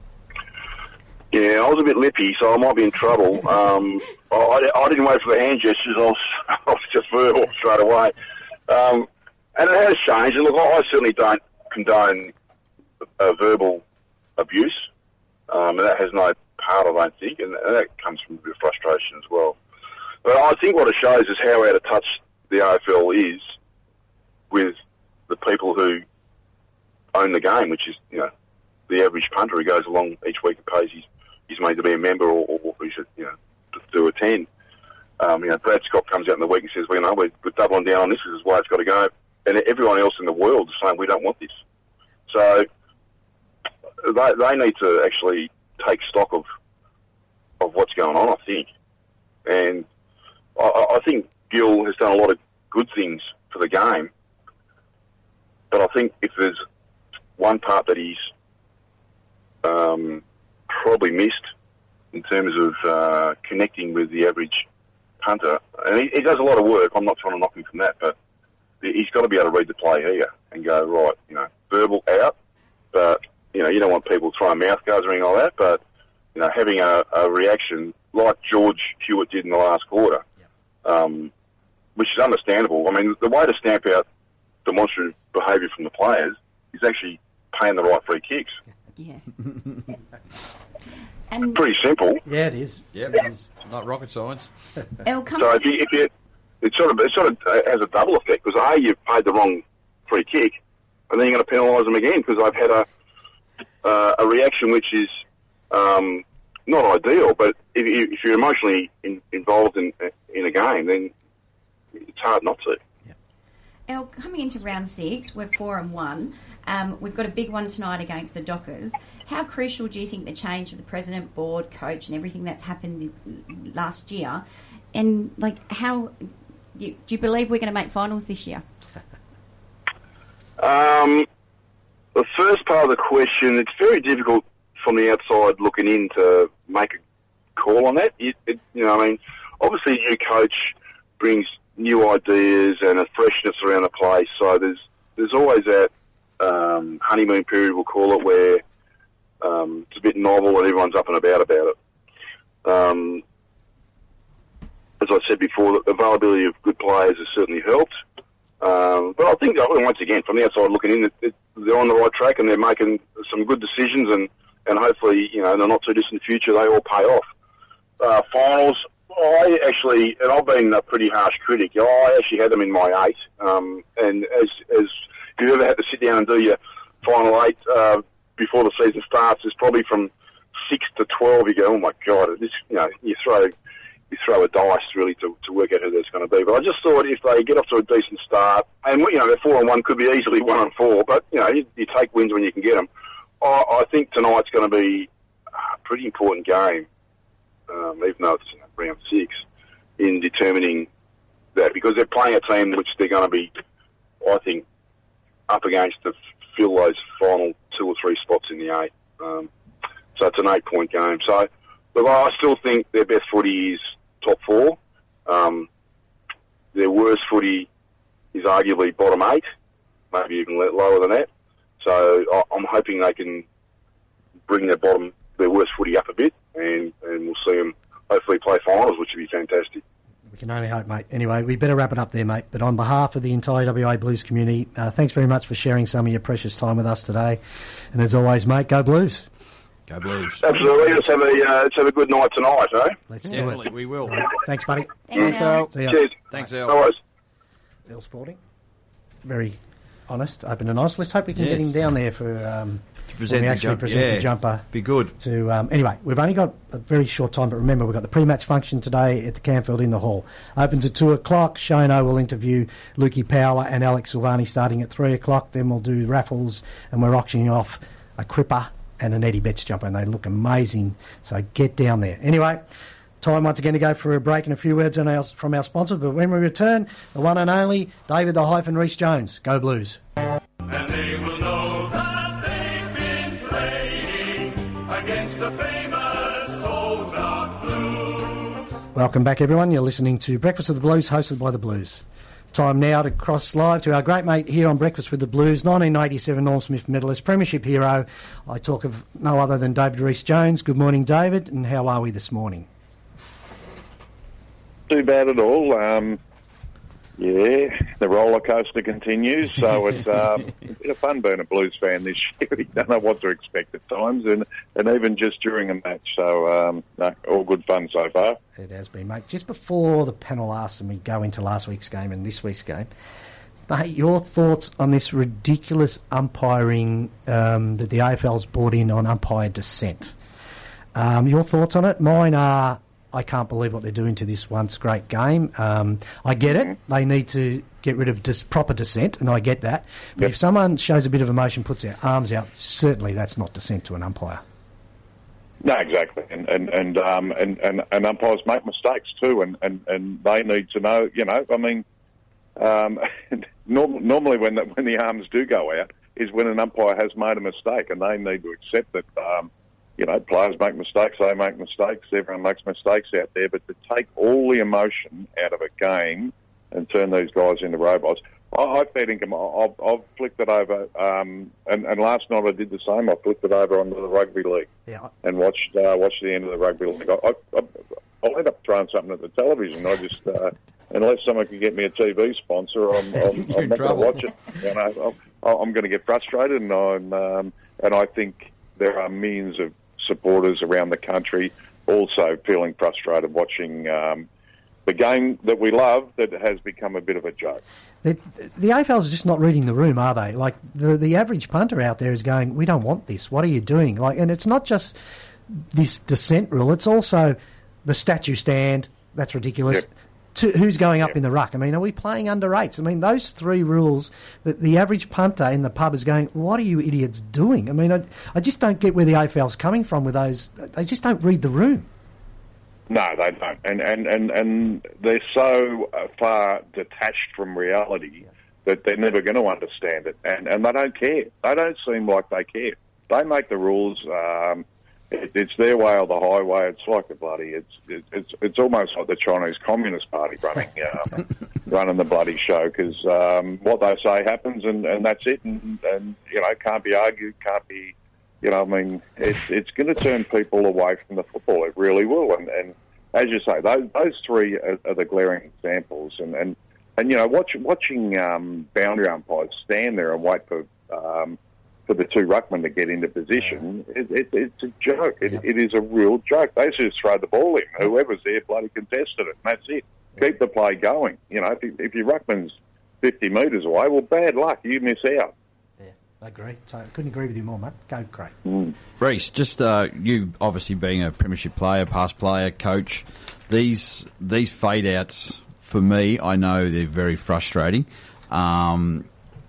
Yeah, I was a bit lippy, so I might be in trouble. Um, I, I didn't wait for the hand gestures. I was, I was just verbal straight away. Um, and it has changed. And look, I, I certainly don't condone uh, verbal abuse. Um, and that has no part, I don't think, and, and that comes from a bit of frustration as well. But I think what it shows is how out of touch the A F L is with the people who own the game, which is, you know, the average punter who goes along each week and pays his, his money to be a member or, or who should, you know, to, to attend. Um, you know, Brad Scott comes out in the week and says, well, you know, we're, we're doubling down on this. This is why it's got to go. And everyone else in the world is saying, we don't want this. So they, they need to actually take stock of of what's going on, I think. And I, I think Gill has done a lot of good things for the game. But I think if there's one part that he's um, probably missed in terms of uh, connecting with the average punter, and he, he does a lot of work, I'm not trying to knock him from that, but he's got to be able to read the play here and go, right, you know, verbal out, but, you know, you don't want people throwing mouth guards or anything like that, but, you know, having a, a reaction like George Hewitt did in the last quarter, um, which is understandable. I mean, the way to stamp out demonstrative behaviour from the players is actually paying the right free kicks. Yeah. And Pretty simple. Yeah, it is. Yeah, it's not rocket science. El, come So if you, if you, it sort of it sort of has a double effect because A, you've paid the wrong free kick, and then you're going to penalise them again because they've had a uh, a reaction which is um, not ideal. But if, you, if you're emotionally in, involved in in a game, then it's hard not to. El, coming into round six, we're four and one. Um, we've got a big one tonight against the Dockers. How crucial do you think the change of the president, board, coach, and everything that's happened last year, and like how you, do you believe we're going to make finals this year? Um, the first part of the question, it's very difficult from the outside looking in to make a call on that. It, it, you know, I mean, obviously, a new coach brings new ideas and a freshness around the place. So there's there's always that um, honeymoon period, we'll call it, where um, it's a bit novel and everyone's up and about about it. Um, as I said before, the availability of good players has certainly helped. Um, but I think, once again, from the outside looking in, it, it, they're on the right track and they're making some good decisions, and, and hopefully, you know, in the not too distant future, they all pay off. Uh, finals, I actually, and I've been a pretty harsh critic, I actually had them in my eight. Um, and as, as if you ever had to sit down and do your final eight uh, before the season starts, it's probably from six to twelve. You go, oh my God, this, you know, you throw. You throw a dice really to, to work out who that's going to be. But I just thought if they get off to a decent start, and you know, they're four and one, could be easily one and four. But you know, you, you take wins when you can get them. I, I think tonight's going to be a pretty important game, um, even though it's you know, round six, in determining that because they're playing a team which they're going to be, I think, up against to fill those final two or three spots in the eight. Um, so it's an eight-point game. So. But I still think their best footy is top four. Um, their worst footy is arguably bottom eight, maybe even lower than that. So I, I'm hoping they can bring their bottom, their worst footy up a bit, and, and we'll see them hopefully play finals, which would be fantastic. We can only hope, mate. Anyway, we better wrap it up there, mate. But on behalf of the entire W A Blues community, uh, thanks very much for sharing some of your precious time with us today. And as always, mate, go Blues. Go Blues. Absolutely. Let's have a uh, let's have a good night tonight, eh? Let's do Definitely, it. we will. Thanks, buddy. Thanks, Al. See ya. Cheers. Thanks, No El. worries. Bill Sporting. Very honest, open and honest. Let's hope we can get Yes. him down there for um, Present when we the actually jump- present yeah. the jumper. Be good. To um, anyway, we've only got a very short time, but remember we've got the pre-match function today at the Campfield in the Hall. Opens at two o'clock. Shano will interview Lukey Powler and Alex Silvani starting at three o'clock. Then we'll do raffles, and we're auctioning off a Cripper and an Eddie Betts jumper, and they look amazing. So get down there. Anyway, time once again to go for a break and a few words on our, from our sponsor. But when we return, the one and only David the Hyphen Reece Jones. Go Blues. And they will know that they've been playing against the famous Old Dark Blues. Welcome back, everyone. You're listening to Breakfast with the Blues, hosted by the Blues. Time now to cross live to our great mate here on Breakfast with the Blues, nineteen eighty-seven Norm Smith medalist, premiership hero. I talk of no other than David Reece Jones. Good morning, David, and how are we this morning? Too bad at all. Um, yeah, the roller coaster continues, so it's um, a bit of fun being a Blues fan this year. You don't know what to expect at times, and, and even just during a match. So, um, no, all good fun so far. It has been, mate. Just before the panel asks and we go into last week's game and this week's game, mate, your thoughts on this ridiculous umpiring um, that the A F L's brought in on umpire dissent? Um, your thoughts on it? Mine are, I can't believe what they're doing to this once great game. Um, I get it. They need to get rid of dis- proper dissent, and I get that. But Yep. if someone shows a bit of emotion, puts their arms out, certainly that's not dissent to an umpire. No, exactly, and and and um, and, and, and umpires make mistakes too, and, and, and they need to know. You know, I mean, um, norm- normally when the, when the arms do go out is when an umpire has made a mistake, and they need to accept that. Um, you know, players make mistakes, they make mistakes, everyone makes mistakes out there. But to take all the emotion out of a game and turn these guys into robots, I, I fair income. I've, I've flicked it over, um, and, and last night I did the same. I flicked it over onto the rugby league Yeah. and watched uh, watched the end of the rugby league. I, I, I'll end up throwing something at the television. I just, uh, unless someone can get me a T V sponsor, I'm, I'm, You're I'm in not going to trouble. watch it. You know, I'm, I'm going to get frustrated, and I'm, um, and I think there are millions of supporters around the country also feeling frustrated watching um, the game that we love that has become a bit of a joke. The, the A F L's just not reading the room, are they? Like, the the average punter out there is going, we don't want this. What are you doing? Like, and it's not just this dissent rule. It's also the statue stand. That's ridiculous. Yep. To, who's going up Yep. in the ruck? I mean, are we playing under eights? I mean, those three rules that the average punter in the pub is going, what are you idiots doing? I mean, I, I just don't get where the A F L's coming from with those. They just don't read the room. No, they don't, and and and, and they're so uh, far detached from reality that they're never going to understand it, and and they don't care. They don't seem like they care. They make the rules. Um, it, it's their way or the highway. It's like the bloody. It's it, it's it's almost like the Chinese Communist Party running uh, running the bloody show, because um, what they say happens, and, and that's it, and, and you know can't be argued, can't be. You know, I mean, it's it's going to turn people away from the football. It really will. And, and as you say, those those three are, are the glaring examples. And, and, and you know, watch, watching um, boundary umpires stand there and wait for um, for the two ruckmen to get into position, it, it, it's a joke. It, it is a real joke. They just throw the ball in. Whoever's there bloody contested it, and that's it. Keep the play going. You know, if, you, if your ruckman's fifty metres away, well, bad luck. You miss out. I agree. So I couldn't agree with you more, mate. Go, Craig. Mm. Reece, just uh, you obviously being a premiership player, past player, coach, these these fade outs for me, I know they're very frustrating. Um,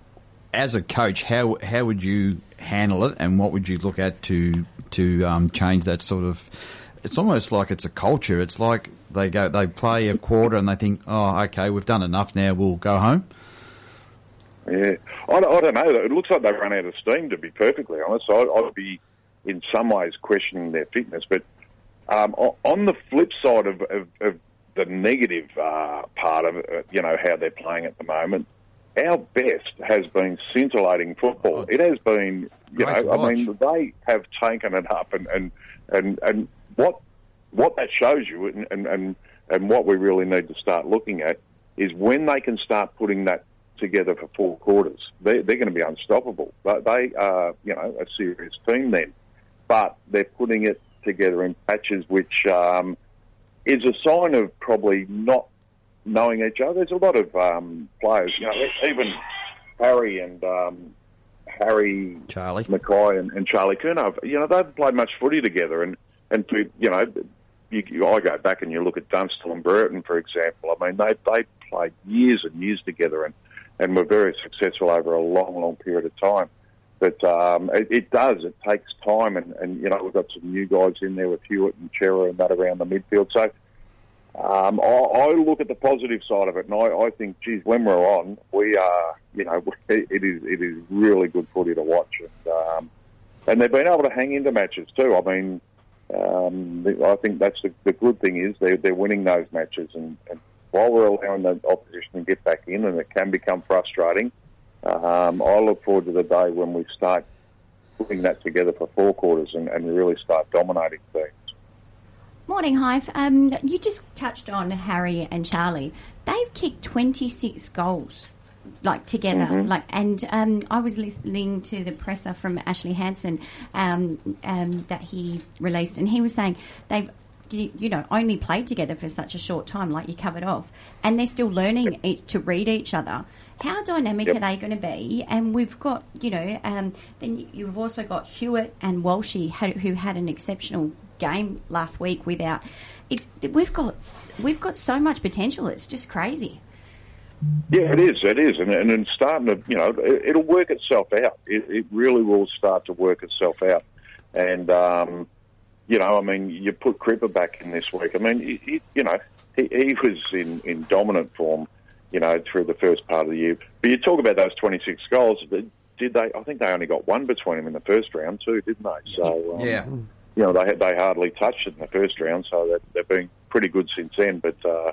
as a coach, how how would you handle it, and what would you look at to to um, change that sort of? It's almost like it's a culture. It's like they go, they play a quarter and they think, oh, okay, we've done enough now. We'll go home. Yeah, I, I don't know. It looks like they've run out of steam, to be perfectly honest. I, I'd be, in some ways, questioning their fitness. But um, on the flip side of, of, of the negative uh, part of it, you know, how they're playing at the moment, our best has been scintillating football. It has been, you Great know, to I mean, they have taken it up, and and and, and what what that shows you, and, and, and and what we really need to start looking at is when they can start putting that together for four quarters, they, they're going to be unstoppable. They, they are, you know, a serious team then, but they're putting it together in patches, which um, is a sign of probably not knowing each other. There's a lot of um, players, you know, even Harry and um, Harry Charlie Mackay and, and Charlie Curnow, you know, they've played much footy together, and and to, you know, you, you, I go back and you look at Dunstall and Burton, for example. I mean, they they played years and years together, and, and were very successful over a long, long period of time. But um, it, it does. It takes time, and, and you know, we've got some new guys in there with Hewitt and Chera and that around the midfield. So um, I, I look at the positive side of it, and I, I think, geez, when we're on, we are, you know, it, it is it is really good footy to watch, and um, and they've been able to hang into matches too. I mean, um, I think that's the, the good thing is they're they're winning those matches, and, and while we're allowing the opposition to get back in, and it can become frustrating. Um, I look forward to the day when we start putting that together for four quarters and, and really start dominating things. Morning, Hive. Um, you just touched on Harry and Charlie. They've kicked twenty-six goals, like together. Mm-hmm. Like, and um, I was listening to the presser from Ashley Hansen um, um, that he released, and he was saying they've, you, you know, only played together for such a short time, like you covered off, and they're still learning it, to read each other. How dynamic yep. are they going to be? And we've got, you know, um, then you've also got Hewitt and Walshy, who had an exceptional game last week. Without, it's we've got we've got so much potential. It's just crazy. Yeah, it is. It is, and, and it's starting to, you know, it, it'll work itself out. It, it really will start to work itself out. And um, you know, I mean, you put Cripper back in this week. I mean, he, he, you know, he, he was in, in dominant form, you know, through the first part of the year. But you talk about those twenty-six goals, did they? I think they only got one between them in the first round too, didn't they? So, um, yeah. you know, they they hardly touched it in the first round, so they've been pretty good since then. But, uh,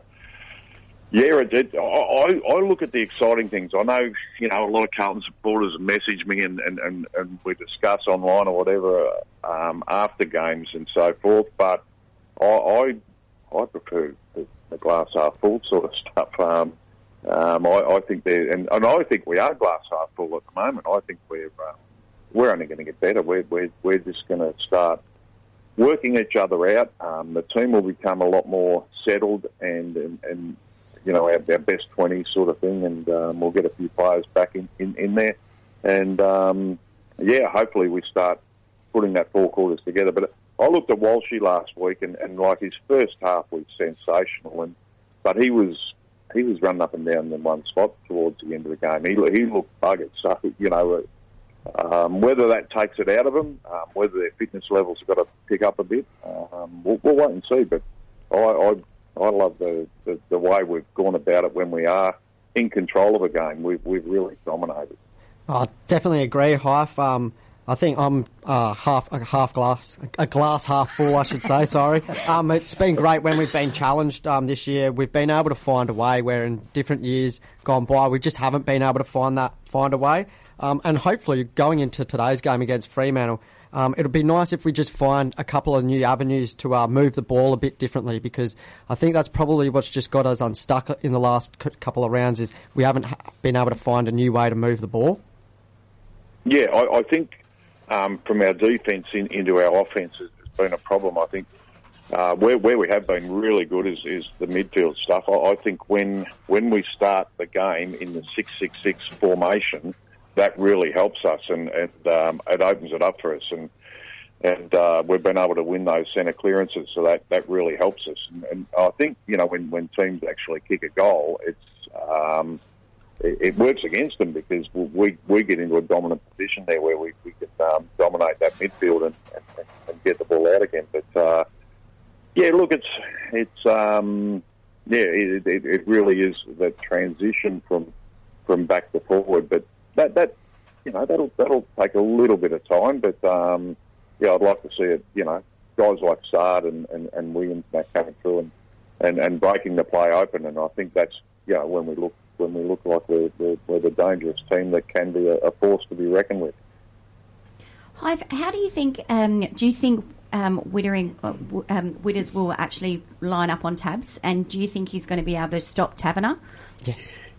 yeah, it did. I, I, I look at the exciting things. I know, you know, a lot of Carlton supporters message me and, and, and, and we discuss online or whatever um, after games and so forth, but I, I, I prefer the, the glass half full sort of stuff. Um, Um, I, I think they're, and, and I think we are glass half full at the moment. I think we're uh, we're only going to get better. We're we're we're just going to start working each other out. Um, the team will become a lot more settled and and, and you know, our, our best twenty sort of thing, and um, we'll get a few players back in, in, in there. And um, yeah, hopefully we start putting that four quarters together. But I looked at Walshy last week, and, and like his first half was sensational, and but he was. He was running up and down in one spot towards the end of the game. He, he looked buggered. So, you know, um, whether that takes it out of them, um, whether their fitness levels have got to pick up a bit, um, we'll, we'll wait and see. But I, I, I love the, the, the way we've gone about it when we are in control of a game. We've, we've really dominated. I definitely agree, Hyfe. Um, I think I'm uh, half a half glass, a glass half full, I should say. Sorry. Um, it's been great when we've been challenged um, this year. We've been able to find a way. Where in different years gone by, we just haven't been able to find that find a way. Um, and hopefully, going into today's game against Fremantle, um, it'll be nice if we just find a couple of new avenues to uh, move the ball a bit differently. Because I think that's probably what's just got us unstuck in the last c- couple of rounds. Is we haven't ha- been able to find a new way to move the ball. Yeah, I, I think. Um, from our defence in, into our offence has been a problem. I think uh, where where we have been really good is, is the midfield stuff. I, I think when when we start the game in the six six six formation, that really helps us, and, and um, it opens it up for us. And and uh, we've been able to win those centre clearances, so that, that really helps us. And, and I think, you know, when, when teams actually kick a goal, it's um, it, it works against them because we we get into a dominant position there where we, we can um, dominate that midfield and, and, and get the ball out again. But uh, yeah, look, it's it's um, yeah, it, it, it really is that transition from from back to forward. But that that you know that'll that'll take a little bit of time. But um, yeah, I'd like to see it. You know, guys like Sard and, and, and Williams that coming through and, and, and breaking the play open. And I think that's you know when we look when we look like we're, we're, we're the dangerous team that can be a, a force to be reckoned with. Hive, how do you think? Um, do you think um, Wittering, uh, w- um, Witters will actually line up on Tabs? And do you think he's going to be able to stop Taverner? Yes.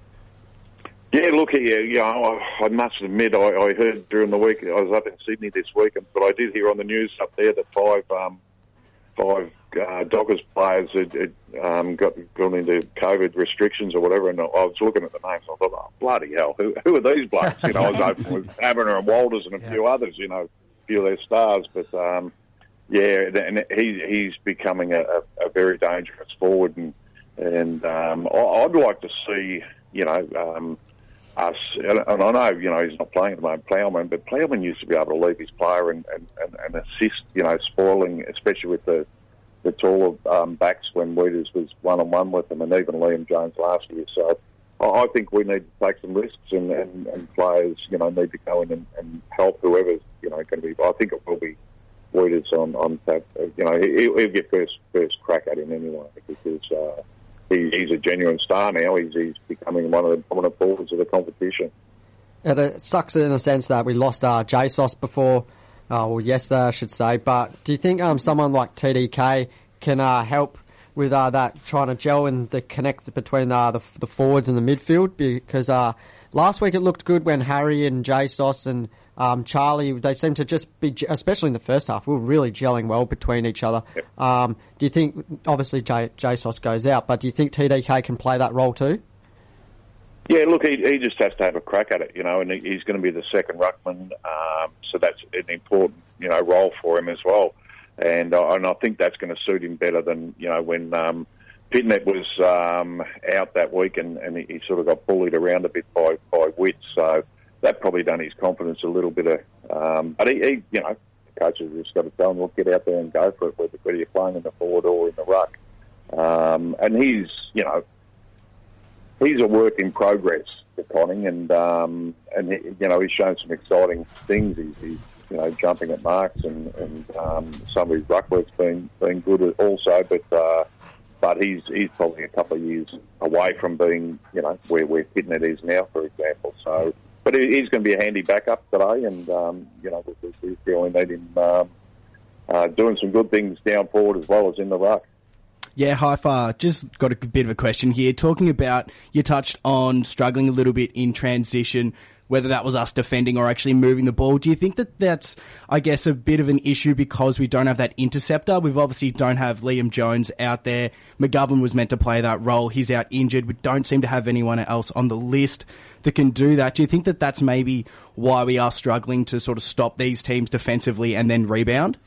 Yeah, look here, you know, I, I must admit, I, I heard during the week, I was up in Sydney this week, but I did hear on the news up there that five um, five uh, Dockers players had, had um, got gone into COVID restrictions or whatever, and I was looking at the names, I thought, oh, bloody hell, who, who are these blokes? You know, I was open with Taverner and Walters and a Yeah. few others, you know, a few of their stars, but um, yeah, and he, he's becoming a, a, a very dangerous forward, and, and um, I, I'd like to see, you know, um, us, and I know, you know, he's not playing at the moment, Plowman, but Plowman used to be able to leave his player and, and, and, and assist, you know, spoiling, especially with the, the taller um, backs when Weeders was one-on-one with them, and even Liam Jones last year. So I, I think we need to take some risks, and, and, and players, you know, need to go in and, and help whoever's, you know, going to be, I think it will be Weeders on, on that, you know, he, he'll get first, first crack at him anyway, because, uh, He, he's a genuine star now. He's, he's becoming one of the dominant forwards of the competition. And it sucks in a sense that we lost uh, J-Sauce before, uh, well, yesterday I should say. But do you think um, someone like T D K can uh, help with uh, that, trying to gel and the connect between uh, the, the forwards and the midfield? Because uh, last week it looked good when Harry and J-Sauce and um, Charlie, they seemed to just be, especially in the first half, we were really gelling well between each other. Yep. Um, do you think, obviously J- J-Sauce goes out, but do you think T D K can play that role too? Yeah, look, he, he just has to have a crack at it, you know, and he, he's going to be the second ruckman, um, so that's an important, you know, role for him as well. And, uh, and I think that's going to suit him better than, you know, when um, Pitnet was um, out that week and, and he, he sort of got bullied around a bit by, by Witt, so that probably done his confidence a little bit. Of, um, but he, he, you know, the coaches have just got to tell him, look, get out there and go for it, whether, whether you're playing in the forward or in the ruck. Um, and he's, you know, he's a work in progress for Conning, and um, and he, you know, he's shown some exciting things. He's, he's you know, jumping at marks, and, and um, some of his ruck work's been been good also. But uh, but he's he's probably a couple of years away from being, you know, where where Pitnet is now, for example. So. But he's going to be a handy backup today, and, um, you know, we, we feel we need him um, uh, doing some good things down forward as well as in the ruck. Yeah, Haifa, just got a bit of a question here. Talking about, you touched on struggling a little bit in transition, whether that was us defending or actually moving the ball. Do you think that that's, I guess, a bit of an issue because we don't have that interceptor? We've obviously don't have Liam Jones out there. McGovern was meant to play that role. He's out injured. We don't seem to have anyone else on the list that can do that. Do you think that that's maybe why we are struggling to sort of stop these teams defensively and then rebound?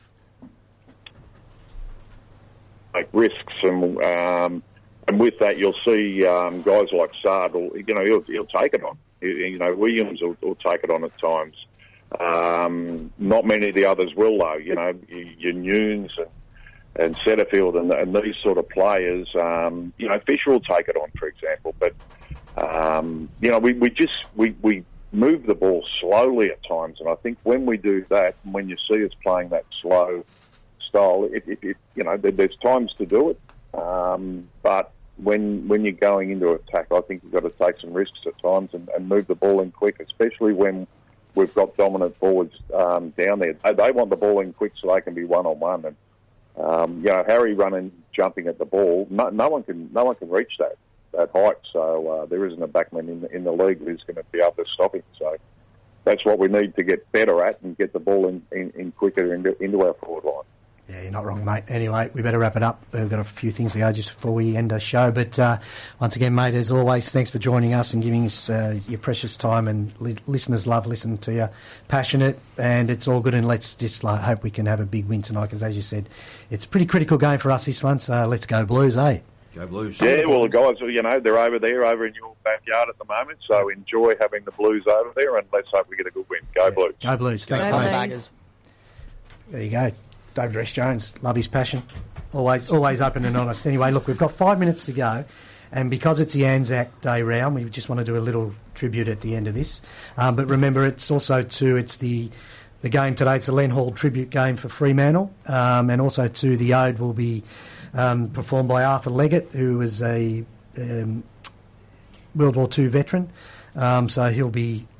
Like risks, and um, and with that, you'll see um, guys like Sard, will, you know, he'll, he'll take it on. You know, Williams will, will take it on at times. Um, not many of the others will, though. You know, your Nunes and, and Setterfield and, and these sort of players. Um, you know, Fisher will take it on, for example. But um, you know, we, we just we, we move the ball slowly at times, and I think when we do that, and when you see us playing that slow style, it, it, it, you know, there, there's times to do it, um, but when when you're going into attack, I think you've got to take some risks at times and, and move the ball in quick, especially when we've got dominant forwards um, down there. They, they want the ball in quick so they can be one-on-one. And, um, you know, Harry running, jumping at the ball, no, no one can no one can reach that, that height. So uh, there isn't a backman in the, in the league who's going to be able to stop him. So that's what we need to get better at and get the ball in, in, in quicker into, into our forward line. Yeah, you're not wrong, mate. Anyway, we better wrap it up. We've got a few things to go just before we end our show. But uh, once again, mate, as always, thanks for joining us and giving us uh, your precious time. And li- listeners love listening to you. Passionate, and it's all good. And let's just like, hope we can have a big win tonight, because as you said, it's a pretty critical game for us this one. So let's go Blues, eh? Go Blues. Yeah, well, the guys, you know, they're over there, over in your backyard at the moment. So enjoy having the Blues over there, and let's hope we get a good win. Go yeah. Blues. Go Blues. Thanks, Go mate. Blues. There you go. David Rees Jones, love his passion. Always always open and honest. Anyway, look, we've got five minutes to go, and because it's the Anzac Day round, we just want to do a little tribute at the end of this. Um, but remember, it's also to, it's the the game today, it's the Len Hall tribute game for Fremantle, um, and also to the Ode will be um, performed by Arthur Leggett, who was a um, World War Two veteran, um, so he'll be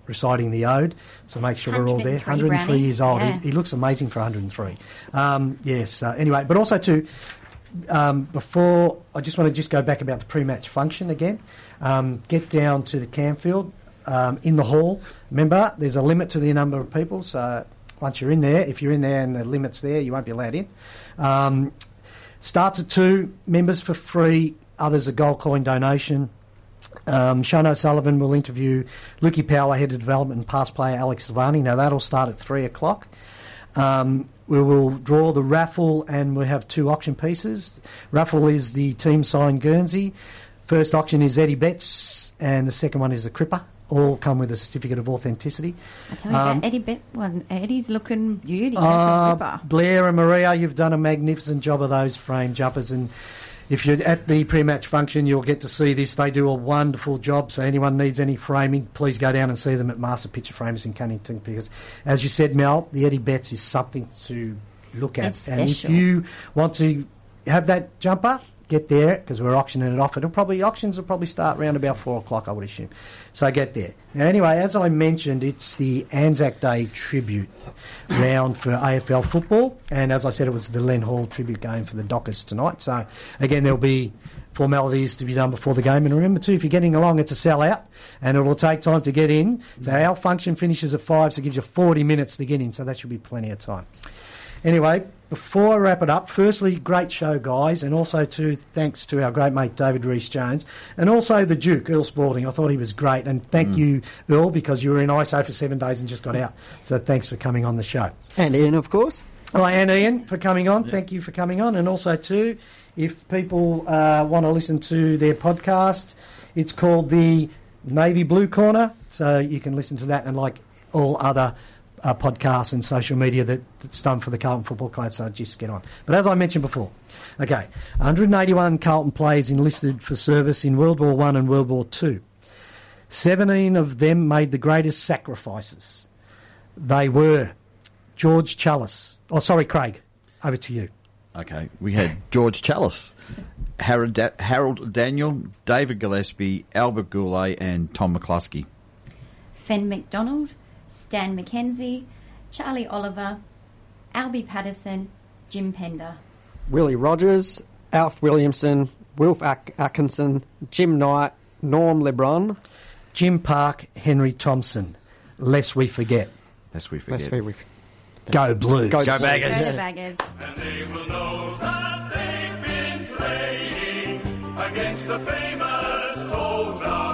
reciting the ode. So make sure we're all there. one hundred and three Brownie. years old. Yeah. He, he looks amazing for one hundred and three. Um, yes. Uh, anyway, but also too, um, before I just want to just go back about the pre-match function again. Um, get down to the Camfield um, in the hall. Remember, there's a limit to the number of people. So once you're in there, if you're in there and the limit's there, you won't be allowed in. Um, starts at two. Members for free. Others a gold coin donation. Um, Sean O'Sullivan will interview Lukey Power, Head of Development, and past player Alex Silvani. Now, that'll start at three o'clock. Um, we will draw the raffle and we'll have two auction pieces. Raffle is the team signed Guernsey. First auction is Eddie Betts and the second one is the Cripper. All come with a certificate of authenticity. I tell you Um, that Eddie Bet one, Eddie's looking beauty. Uh, That's a ripper. Blair and Maria, you've done a magnificent job of those frame jumpers, and if you're at the pre-match function, you'll get to see this. They do a wonderful job, so anyone needs any framing, please go down and see them at Master Picture Framers in Cunnington, because, as you said, Mel, the Eddie Betts is something to look at. It's and if special. you want to have that jumper, get there, because we're auctioning it off. It'll probably, auctions will probably start around about four o'clock, I would assume. So get there. Now, anyway, as I mentioned, it's the Anzac Day tribute round for A F L football, and as I said, it was the Len Hall tribute game for the Dockers tonight. So, again, there'll be formalities to be done before the game. And remember, too, if you're getting along, it's a sell-out, and it'll take time to get in. So our function finishes at five, so it gives you forty minutes to get in, so that should be plenty of time. Anyway, before I wrap it up, firstly, great show, guys, and also too, thanks to our great mate David Rees-Jones, and also the Duke, Earl Spalding. I thought he was great, and thank Mm. you, Earl, because you were in I S O for seven days and just got out. So thanks for coming on the show. And Ian, of course. Oh, and Ian for coming on. Thank you for coming on, and also too, if people uh, want to listen to their podcast, it's called the Navy Blue Corner, so you can listen to that and like all other Uh, podcasts and social media that, that's done for the Carlton Football Club, so just get on. But as I mentioned before, okay, one hundred eighty-one Carlton players enlisted for service in World War One and World War Two. seventeen of them made the greatest sacrifices. They were George Chalice. Oh, sorry, Craig, over to you. Okay, we had George Chalice, Harold, da- Harold Daniel, David Gillespie, Albert Goulet and Tom McCluskey. Fen McDonald, Stan McKenzie, Charlie Oliver, Albie Patterson, Jim Pender. Willie Rogers, Alf Williamson, Wilf At- Atkinson, Jim Knight, Norm LeBron. Jim Park, Henry Thompson. Lest we forget. Lest we forget. Let's see, we- Go Blues. Go Go Blues. Baggers. Go the Baggers. And they will know that they've been playing against the famous old dog.